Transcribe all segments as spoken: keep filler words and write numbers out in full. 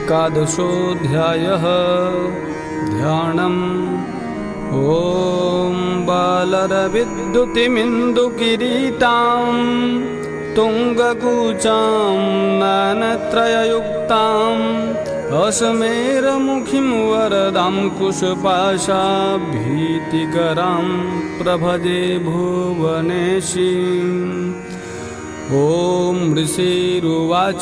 एकादशोऽध्यायः ध्यानम्। ॐ बालरविद्युतिमिन्दुकिरीटां तुङ्गकूचां नयनत्रययुक्ताम् अश्मेरमुखीं वरदां कुशपाशाभीतिकरां प्रभजे भुवनेशीम्। ॐ ऋषिरुवाच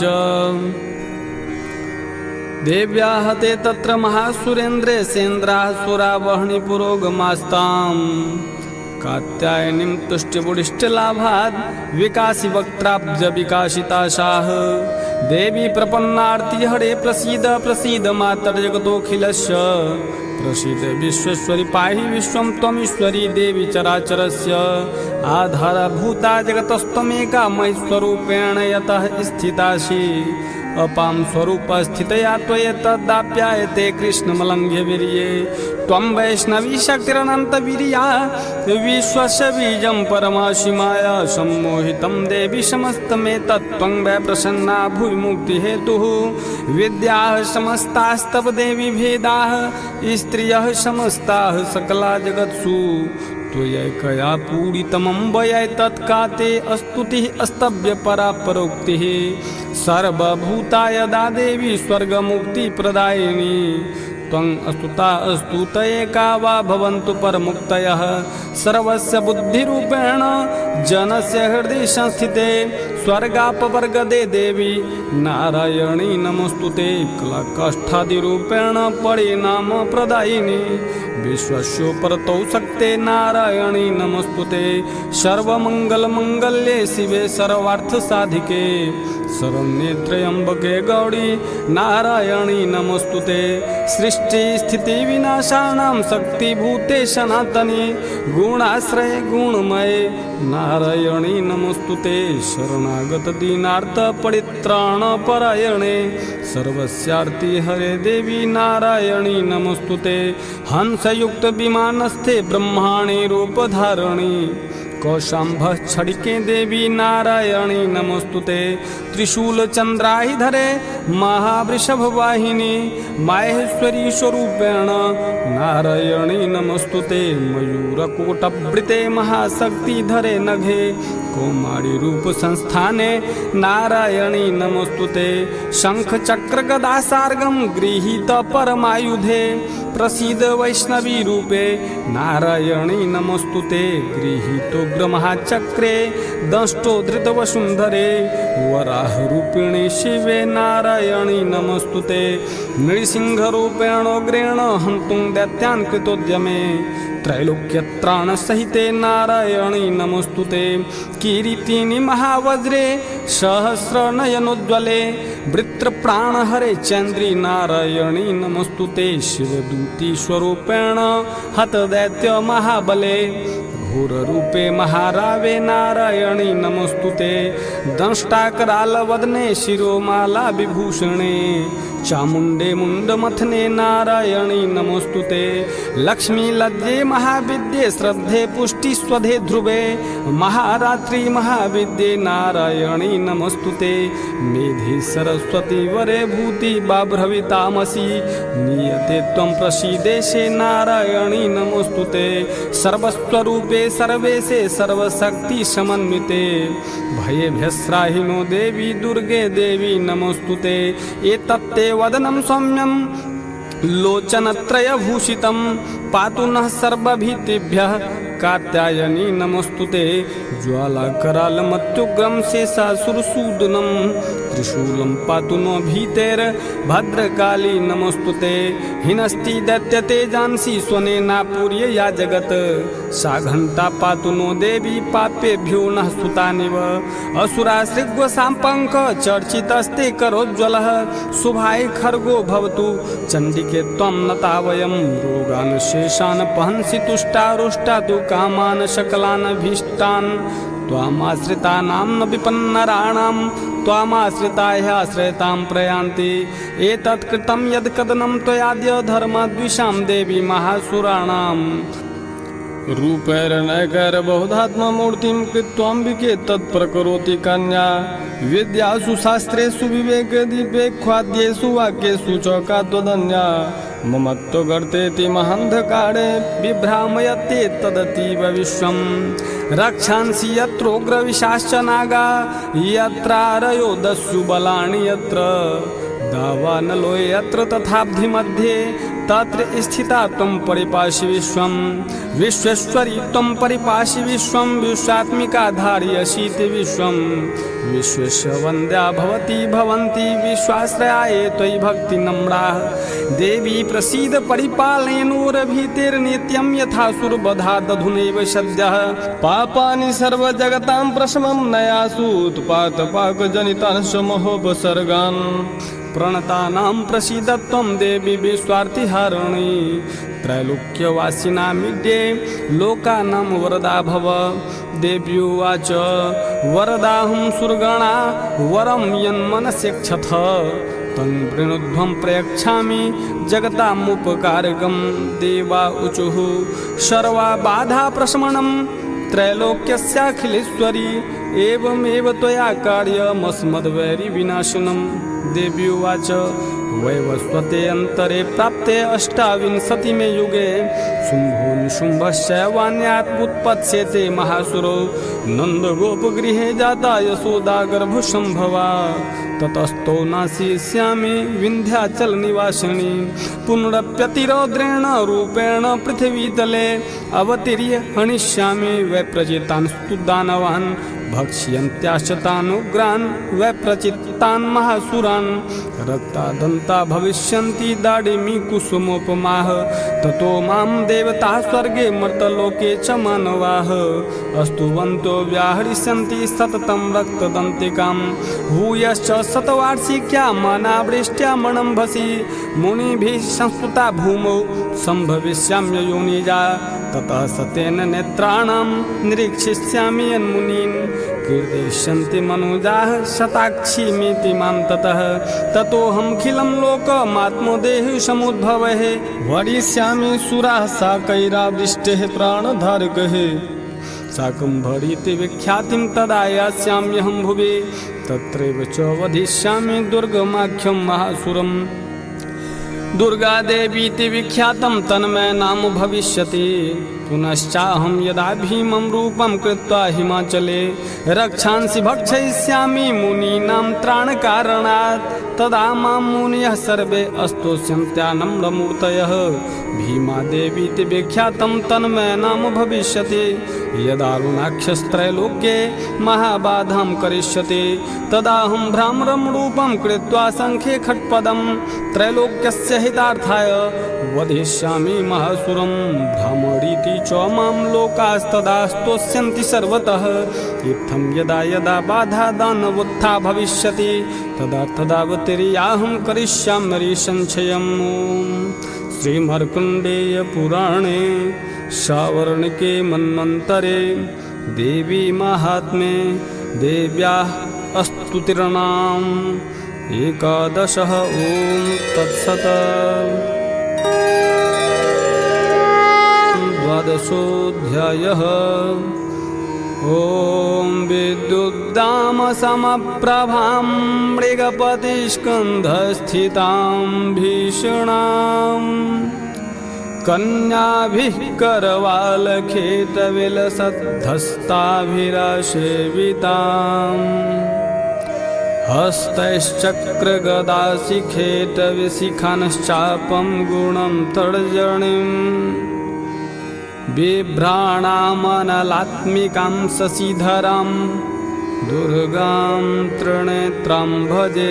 देव्याः ते तत्र महासुरेन्द्रे सेन्द्राः सुरावह्नि पुरोगमास्ताम् कात्यायनीं तुष्टिपुडिष्टलाभाद् विकासि वक्त्राब्ज विकासिताशाः। देवी प्रपन्नार्ति हरे प्रसीद प्रसीद मातर्जगतोऽखिलस्य प्रसीद विश्वेश्वरि पाहि विश्वं त्वमीश्वरी देवी चराचरस्य आधारभूता जगतस्त्वमेका मयि स्वरूपेण यतः स्थितासि अपां स्वरूपस्थितया त्वयेतदाप्यायते कृष्णमलङ्घ्य वीर्ये त्वं वैष्णवी शक्तिरनन्तवीर्या विश्वस्य बीजं परमासि माया सम्मोहितं देवी समस्तमेतत् त्वं वै प्रसन्ना भुवि मुक्तिहेतुः। विद्याः समस्तास्तव देवी भेदाः स्त्रियः समस्ताः सकला जगत्सु त्वयैकया पूरितमं वयैतत् का ते स्तुतिः स्तव्य परा परोक्तिः। सर्वभूता यदा देवी स्वर्गमुक्तिप्रदायिनी त्वं स्तुता स्तुतयेका वा भवन्तु परमुक्तयः। सर्वस्य बुद्धिरूपेण जनस्य हृदि संस्थिते स्वर्गापवर्गदे देवी नारायणी नमोस्तुते। कलाकाष्ठादिरूपेण परिणाम प्रदायिनी विश्वस्योपरतौ शक्ते नारायणी नमोस्तुते। सर्वमङ्गलमङ्गल्ये शिवे सर्वार्थसाधिके शरण्ये त्र्यम्बके गौरी नारायणी नमोस्तुते। सृष्टिस्थितिविनाशानां शक्तिभूते सनातने गुणाश्रये गुणमये नारायणी नमोस्तुते। शरणागतदीनार्तपरित्राणपरायणे सर्वस्यार्ति हरे देवी नारायणी नमोस्तुते। हंसयुक्तविमानस्थे ब्रह्माणि रूपधारिणी कौशाम्भच्छडिके देवी नारायणी नमोस्तुते। त्रिशूलचन्द्राहिधरे महावृषभवाहिनी माहेश्वरी स्वरूपेण नारायणी नमोस्तुते। मयूरकोटवृते महाशक्तिधरे नघे कौमारी रूप संस्थाने नारायणी नमोस्तुते। शंखचक्रगदासार्गं गृहीत परमायुधे प्रसीद वैष्णवी रूपे नारायणी नमोस्तुते। गृहीतोग्रमहाचक्रे दंष्टो धृतवसुन्धरे वराहरूपिणी शिवे नारायणी नमोस्तुते। नृसिंहरूपेणोग्रेण हन्तुं दैत्यान् कृतोद्यमे त्रैलोक्यत्राणसहिते नारायणी नमोस्तुते। किरीटिनि महावज्रे सहस्रनयनोज्ज्वले वृत्रप्राणहरे चन्द्री नारायणी नमोस्तुते। शिवदूती स्वरूपेण हतदैत्य महाबले घोररूपे महारावे नारायणी नमोस्तुते। दंष्टाकरालवदने शिरोमाला विभूषणे चामुण्डे मुण्डमथने नारायणी नमोस्तुते। लक्ष्मी लज्जे महाविद्ये श्रद्धे पुष्टिस्वधे ध्रुवे महारात्रि महाविद्ये नारायणी नमोस्तुते। मेधे सरस्वती वरे भूति बाभ्रवितामसि नीयते त्वं प्रसीदेशे नारायणी नमोस्तुते। सर्वस्वरूपे सर्वेशे सर्वशक्ति समन्विते भयेभ्यस्त्राहिनो देवी दुर्गे देवी नमोस्तुते। एतत्ते वदनं सौम्यं लोचनत्रयभूषितं पातु नः सर्वभीतिभ्यः कात्यायनी नमोस्तुते। ज्वालाकरालमत्युग्रं शेषासुरसूदनं त्रिशूलं पातु नो भीतेर्भद्रकाली नमोस्तुते। हिनस्ति दैत्यतेजांसि स्वनेनापूर्य या जगत् सा घण्टा पातु नो देवी पापेभ्यो नः सुतानिव। असुरासृग्वसां पङ्ख चर्चितस्ते करोज्ज्वलः शुभाय खर्गो भवतु चण्डिके त्वं नता वयं रोगान् शेषान् पहंसि तुष्टारुष्टा तु कामान् सकलान् भीष्टान्। त्वामाश्रितानां न विपन्नराणां त्वामाश्रिता ह्याश्रयतां प्रयान्ति। एतत् कृतं यद् कदनं त्वयाद्य धर्मद्विषां देवी महासुराणाम्। रूपैर्नैकैर् बहुधात्ममूर्तिं कृत्वाम्बिके तत्प्रकरोति कन्या विद्यासु शास्त्रेषु विवेकदीपेख्वाद्येषु वाक्येषु च का त्वदन्या ममत्वगर्तेति महान्धकारे बिभ्रामयते तदतीव विश्वम् रक्षांसि यत्रोग्रविशाश्च नागा यत्रारयो दस्यु बलानि यत्र दावानलो यत्र तथाब्धि मध्ये तत्र स्थिता त्वं परिपासि विश्वं विश्वेश्वरी त्वं परिपासि विश्वं विश्वात्मिका धारयसीति विश्वं विश्वेश्व वन्द्या भवती भवन्ति विश्वाश्रयाये त्वयि भक्तिनम्राः देवी प्रसीद परिपालयेनोरभीतिर्नित्यं यथासुरवधा दधुनैव सद्यः पापानि सर्वजगतां प्रशमं नयासु उत्पातपाकजनितांश्च महोपसर्गान् प्रणतानां प्रसीद त्वं देवी विश्वार्थिहारिणी त्रैलोक्यवासिनामीड्ये लोकानां वरदा भव देव्युवाच वरदाहं सुरगणा वरं यन्मनस्यक्षथ तं वृणुध्वं प्रयच्छामि जगतामुपकारकं देवा ऊचुः सर्वा बाधा प्रशमनं त्रैलोक्यस्याखिलेश्वरी एवमेव त्वया कार्यमस्मद्वैरि विनाशनम् देव्युवाच वैवस्वते अन्तरे प्राप्ते अष्टाविंशतिमे युगे शुम्भो निशुम्भश्चैवान्यात् उत्पत्स्यते महासुरो नन्दगोपगृहे जाता यशोदा गर्भसम्भवा ततस्तो नाशिष्यामि विन्ध्याचलनिवासिनी पुनरप्यतिरौद्रेण रूपेण पृथिवीतले अवतीर्य हनिष्यामि वैप्रजितांस्तु दानवान् भक्ष्यन्त्याश्च तानुग्रान् वैप्रचित्तान् महासुरान् रक्तादन्ता भविष्यन्ति दाडिमी कुसुमोपमाः ततो मां देवताः स्वर्गे मर्तलोके च मानवाः अस्तुवन्तो व्याहरिष्यन्ति सततं रक्तदन्तिकां भूयश्च शतवार्षिक्या मानावृष्ट्या मणम्भसि मुनिभिः संस्तुता भूमौ सम्भविष्याम्ययोनिजा ततः सतेन नेत्राणां निरीक्षिष्यामि यन्मुनीन् कीर्तिष्यन्ति मनुजाः शताक्षीमिति मां ततः ततोऽहमखिलं लोकमात्मदेहि समुद्भवः वरिष्यामि सुराः साकैरावृष्टेः प्राणधारकः शाकम्भरीति विख्यातिं तदा यास्याम्यहं भुवि तत्रैव च वधिष्यामि दुर्गमाख्यं महासुरम् दुर्गा देवीति विख्यातं तन्मय नाम भविष्यति पुनश्चाहं यदा भीमं रूपं कृत्वा हिमाचले रक्षांसि भक्षयिष्यामि मुनीनां त्राणकारणात् तदा मां मुनयः सर्वे स्तोष्यन्त्यानम्रमूर्तयः भीमा देवीति विख्यातं तन्मय नाम भविष्यति यदारुणाक्षस्त्रैलोक्ये महाबाधां करिष्यति तदाहं भ्रामरं रूपं कृत्वा शङ्खे खट्पदं त्रैलोक्यस्य हितार्थाय वधिष्यामि महासुरं भ्रामरीति च मां लोकास्तदा स्तोष्यन्ति सर्वतः इत्थं यदा यदा बाधा दानवोत्था भविष्यति तदा तदावतीर्याहं करिष्यामि संशयम् श्रीमार्कण्डेय पुराणे सावर्णिके मन्वन्तरे देवी महात्म्ये देव्याः स्तुतिर्नाम एकादशः ॐ तत्सत् द्वादशोऽध्यायः ॐ विद्युद्दामसमप्रभां मृगपतिस्कन्धस्थितां भीषणाम् कन्याभिः करवालखेटविलसद्धस्ताभिरासेविताम् हस्तैश्चक्रगदाशिखेटविशिखांश्चापं गुणं तर्जनीम् बिभ्राणामनलात्मिकां शशिधरां दुर्गां त्रिनेत्रां भजे।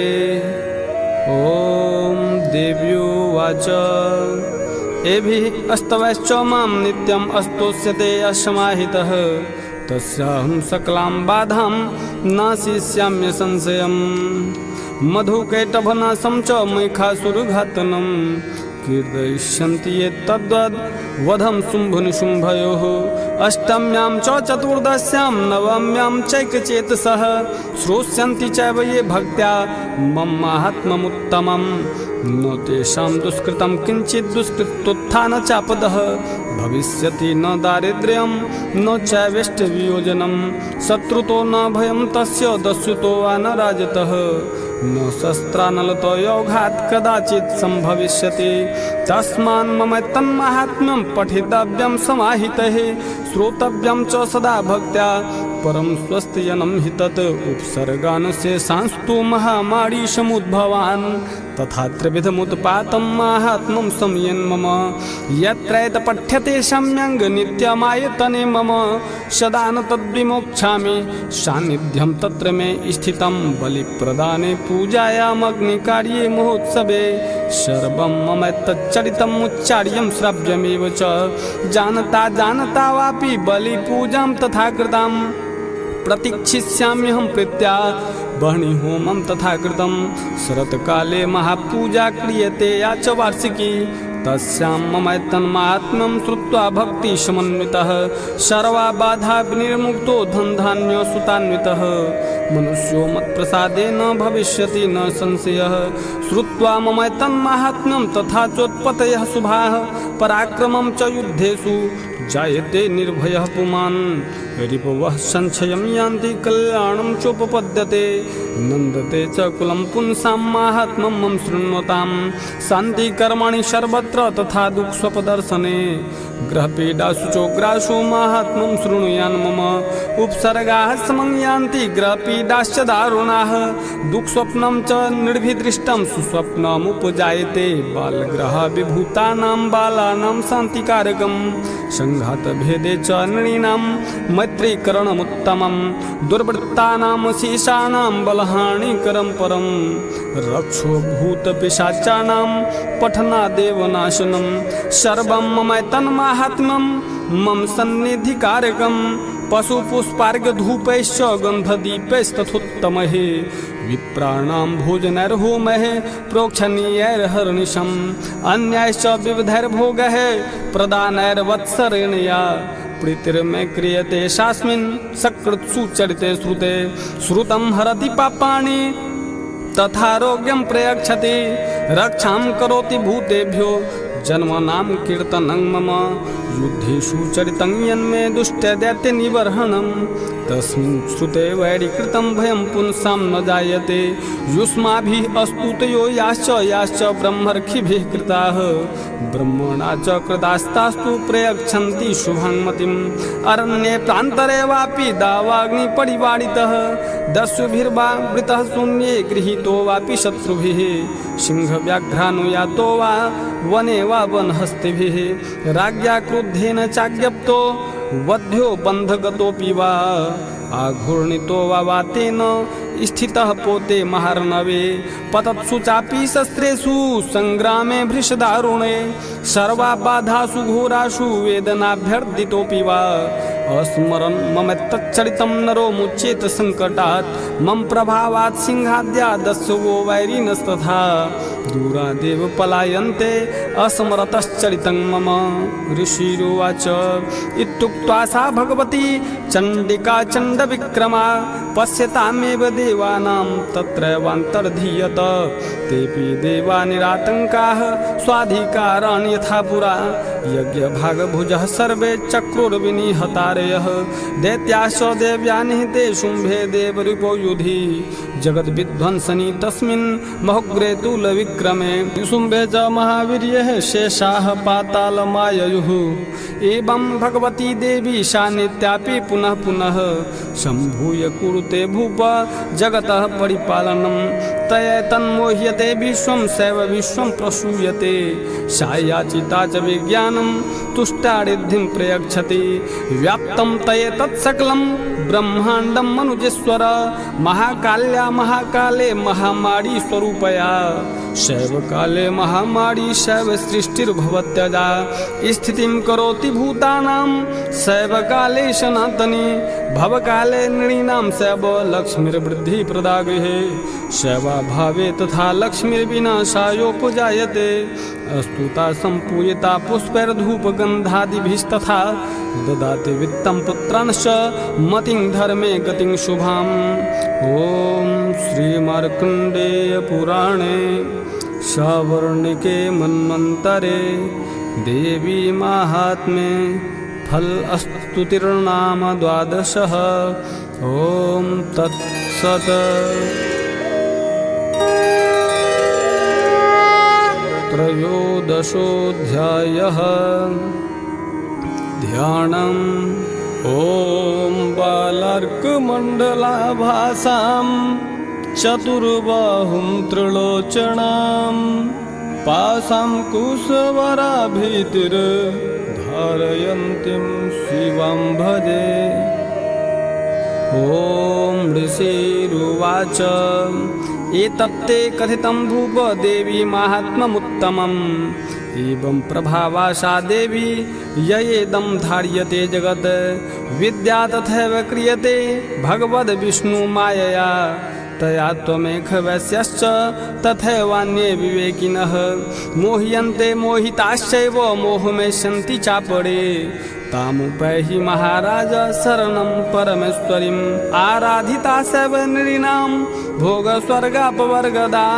ॐ देव्युवाच एभिः स्तवैश्च मां नित्यम् स्तोष्यते अस्माहितः तस्याहं सकलां बाधां नाशिष्याम्य संशयम् मधुकैटभनाशं च मैखासुरघातनं कीर्तयिष्यन्ति ये तद्वद् वधं शुम्भनिशुम्भयोः अष्टम्यां च चतुर्दश्यां नवम्यां चैकचेतसः श्रोष्यन्ति चैव ये भक्त्या मम माहात्म्यमुत्तमं न तेषां दुष्कृतं किञ्चित् दुष्कृतोत्थान चापदः भविष्यति न दारिद्र्यं न चैवेष्टवियोजनं शत्रुतो न भयं तस्य दस्युतो वा न राजतः न शस्त्रानलतो योगात् कदाचित् सम्भविष्यति तस्मान् मम तन्माहात्म्यं पठितव्यं समाहितैः श्रोतव्यं च सदा भक्त्या परं स्वस्त्यनं हि तत् उपसर्गान् शेषांस्तु महामारी समुद्भवान् तथा त्रिविधमुत्पातं माहात्म्यं संयन् मम यत्रैत पठ्यते सम्यङ् नित्यमायतने मम सदा न तद्विमोक्षामि सान्निध्यं तत्र मे स्थितं बलिप्रदाने पूजायामग्निकार्ये महोत्सवे सर्वं मम तच्चरितम् उच्चार्यं श्रव्यमेव च जानता जानता वापि बलिपूजां तथा कृतां प्रतीक्षिष्याम्यहं प्रीत्या बह्नि होमं तथा कृतं शरत्काले महापूजा क्रियते या च वार्षिकी तस्यां मम तन्माहात्म्यं श्रुत्वा भक्तिसमन्वितः सर्वा बाधा विनिर्मुक्तो धनधान्य सुतान्वितः मनुष्यो मत्प्रसादेन भविष्यति न संशयः श्रुत्वा मम तन्माहात्म्यं तथा चोत्पत्तयः शुभाः पराक्रमं च युद्धेषु जायते निर्भयः पुमान् रिपवः संशयं यान्ति कल्याणं चोपपद्यते नन्दते च कुलं पुंसां माहात्म्यं मम शृण्वतां शान्तिकर्माणि सर्वत्र तथा दुःखस्वपदर्शने ग्रहपीडासु चोग्रासु माहात्म्यं शृणुयान् मम उपसर्गाः समं यान्ति ग्रहपीडाश्च दारुणाः दुःखस्वप्नं च निर्भिदृष्टं सुस्वप्नमुपजायते बालग्रह विभूतानां बालानां शान्तिकारकं संघातभेदे च नृणां मैत्रीकरणमुत्तमं दुर्वृत्तानां शेषाणां बलहानिकरं परं रक्षो भूतपिशाचानां पठनादेव नाशनं सर्वं मम तन्माहात्म्यं मम सन्निधिकारकं पशुपुष्पार्घ्यधूपैश्च गन्धदीपैस्तथोत्तमैः विप्राणां भोजनैर्होमैः प्रोक्षणीयैर्हर्निशम् अन्यैश्च विविधैर्भोगैः प्रदानैर्वत्सरेण या प्रीतिर्मे क्रियते शास्मिन् सकृत्सु चरिते श्रुते श्रुतं हरति पापानि तथारोग्यं प्रयच्छति रक्षां करोति भूतेभ्यो जन्मनां कीर्तनं मम युद्धेषु चरितं यन्मे दुष्टदैत्य निबर्हणं तस्मिन् श्रुते वैरीकृतं भयं पुंसां न जायते युष्माभिः अस्तुतयो याश्च याश्च ब्रह्मर्षिभिः कृताः ब्रह्मणा च कृतास्तास्तु प्रयच्छन्ति शुभाङ्मतिम् अरण्ये प्रान्तरे वापि दावाग्निपरिवारितः दस्युभिर्वा वृतः शून्ये गृहीतो वापि शत्रुभिः सिंहव्याघ्रानुयातो वा वने वा वनहस्तिभिः राज्ञा क्रुद्धेन चाज्ञप्तो वध्यो बन्धगतोऽपि वा आघूर्णितो वा वातेन स्थितः पोते महार्णवे पतत्सु चापि शस्त्रेषु संग्रामे भृशदारुणे सर्वा बाधासु घोरासु वेदनाभ्यर्दितोऽपि वा अस्मरन् मम तच्चरितं नरो मुच्येत संकटात् मम प्रभावात् सिंहाद्या दस्युवो वैरिणस्तथा दूरादेव पलायन्ते अस्मरतश्चरितं मम ऋषिरुवाच इत्युक्त्वा सा भगवती चण्डिका चण्डविक्रमा पश्यतामेव देवानां तत्रैवान्तर्धीयत तेऽपि देवा निरातङ्काः स्वाधिकारान् यथा पुरा यज्ञभागभुजः सर्वे चक्रुर्विनिहतारयः दैत्याश्च देव्या निहते शुम्भे देवरिपो युधि जगद्विध्वंसनि तस्मिन् महोग्रे तुलविक्रमे शुम्भे च महावीर्यः शेषाः पातालमाययुः एवं भगवती देवी सा नित्यापि पुनः पुनः सम्भूय कुरुते भूप जगतः परिपालनं तया तन्मोह्यते विश्वं सैव विश्वं प्रसूयते सा याचिता च विज्ञानं तुष्टारिद्धिं प्रयच्छति व्याप्तं तये तत्सकलं ब्रह्माण्डं मनुजेश्वर महाकाल्या महाकाले महामारी स्वरूपया शैव काले महामारी शैव सृष्टिर्भवत्यजा स्थितिं करोति भूतानां शैव काले सनातनी भवकाले नृणां शैव लक्ष्मीर्वृद्धि प्रदा गृहे शैवाभावे तथा लक्ष्मीर्विनाशायोपजायते अस्तुता सम्पूयिता पुष्पैर्धूपगन्धादिभिस्तथा ददाति वित्तं पुत्रांश्च मतिं धर्मे गतिं शुभाम्। ॐ श्रीमार्कण्डेय पुराणे सवर्णिके मन्वन्तरे देवी माहात्म्ये फल स्तुतिर्नाम द्वादशः। ॐ तत्सत्। त्रयोदशोऽध्यायः। ध्यानम्। ॐ बालार्कमण्डलाभासां चतुर्बाहुं त्रिलोचनां पासां कुशवराभीतिर्धारयन्तीं शिवां भजे। ॐ ऋषिरुवाच एतत्ते कथितं भूप देवी माहात्म्यमुत्तमम्। एवं प्रभावा सा देवी ययेदं धार्यते जगत् विद्या तथैव क्रियते भगवद् विष्णु मायया तया त्वमेख वैश्यश्च तथैवान्ये विवेकिनः मोह्यन्ते मोहिताश्चैव मोहमे सन्ति चापरे तामुपैहि महाराज शरणं परमेश्वरीम् आराधिता सैव नृणां भोगस्वर्गापवर्गदा।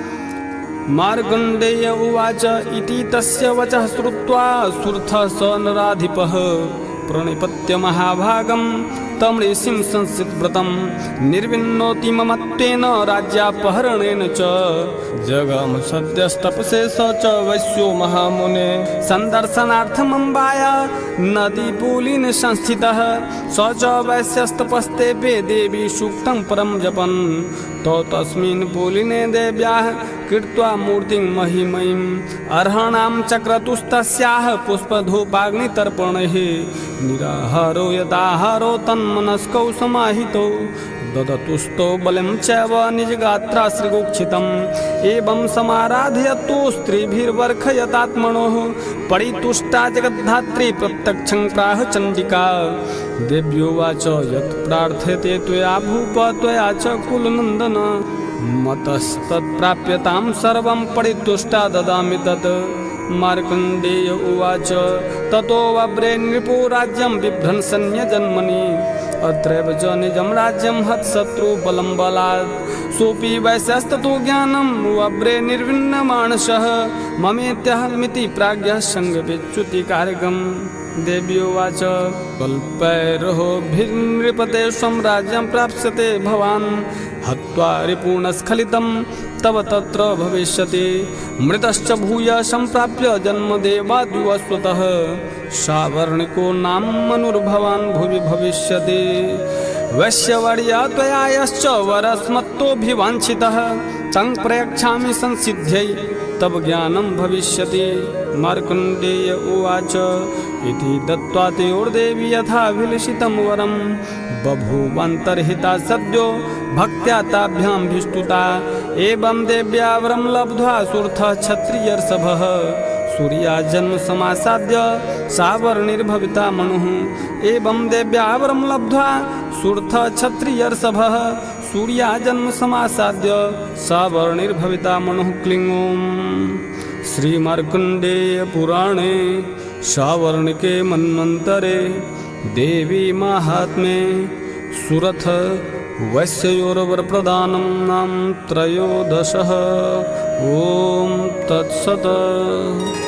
मार्कण्डेय उवाच इति तस्य वचः श्रुत्वा सुर्थः स नराधिपः प्रणिपत्य महाभागं तं ऋषिं संस्कृतव्रतं निर्विन्नोति ममत्वेन राज्यापहरणेन च जगम सद्यस्तपसे स च वैश्यो महामुने सन्दर्शनार्थमम्बाया नदीपूलिन संस्थितः स च वैश्यस्तपस्तेपे देवी सूक्तं परं जपन् तो तस्मिन् पूलिने देव्याः कृत्वा मूर्तिं महिमयीम् अर्हणां चक्रतुस्तस्याः पुष्पधूपाग्नितर्पणैः निराहारो यदाहारो तन्मनस्कौ समाहितो ददतुस्तो बलं चैव निजगात्रा श्रीगुक्षितम् एवं समाराधयतो स्त्रीभिर्वर्खयतात्मनोः परितुष्टा जगद्धात्री प्रत्यक्षं प्राह चण्डिका। देव्योवाच यत् प्रार्थ्यते त्वया भूप त्वया च कुलनन्दन मतस्तत्प्राप्यतां सर्वं परितुष्टा ददामि तत्। मार्कण्डेय उवाच ततो वव्रे नृपो राज्यं बिभ्रंसन्यजन्मनि अत्रैव च निजं राज्यं हतशत्रु बलं बलात् सोऽपि वैश्यस्ततो ज्ञानं वव्रे निर्विण्णमानसः ममेत्यहमिति प्राज्ञः सङ्गविच्युतिकारकम्। देव्योवाच कल्पैर्होभिर्नृपते स्वं राज्यं प्राप्स्यते भवान् हत्वा रिपूर्णस्खलितं तव तत्र भविष्यति मृतश्च भूय सम्प्राप्य जन्मदेवाद्युवस्वतः सावर्णिको नाम मनुर्भवान् भुवि भविष्यति वैश्यवर्या त्वया यश्च वरस्मत्तोऽभिवाञ्छितः तं प्रयच्छामि संसिद्ध्यै तव ज्ञानं भविष्यति। मार्कण्डेय उवाच इति दत्त्वा तयोर्देवी यथाभिलषितं वरं बभूवन्तर्हिता सद्यो भक्त्या ताभ्यां भिष्टुता एवं देव्या वरं लब्ध्वा सुर्थः क्षत्रियर्षभः सूर्या जन्म समासाद्य सावर्णिर्भविता मनुः एवं देव्या वरं लब्ध्वा सुर्थः क्षत्रियर्षभः सूर्या जन्म समासाद्य सावर्णिर्भविता मनुः। क्लीं ॐ श्रीमार्कण्डेय पुराणे सावर्णिके मन्वन्तरे देवी माहात्म्ये सुरथ वैश्ययोर्वरप्रदानं नाम त्रयोदशः। ॐ तत्सत्।